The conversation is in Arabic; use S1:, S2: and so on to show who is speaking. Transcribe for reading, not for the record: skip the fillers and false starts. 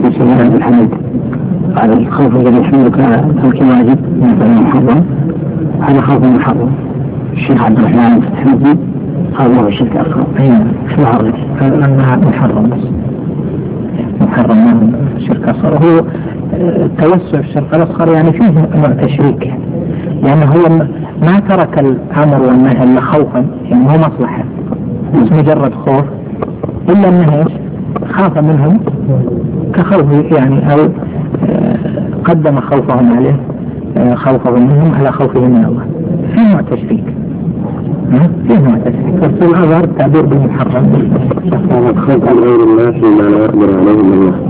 S1: سبيل الحمد على الخوف الذي يحملك ترك واجب مثلا محرم، هذا خوف محرم. الشيخ عبد الرحمن الحمدي قال له الشرك أصغر. شو عرض؟
S2: أنها محرم ما شرك أصغر. هو توسع الشرك الأصغر يعني فيه نوع تشريك، يعني هو ما ترك الأمر والنهي إلا خوفا، يعني هو مصلحة مش مجرد خوف، إلا أنه خاف منهم كخوفه، يعني أو قدم خوفهم عليه، خوفهم منهم على خوفه من الله. في نوع تشريك، بس الأظهر تعبير بالمحرم.
S1: الخوف عن غير الله فيما لا يقدر عليه الله.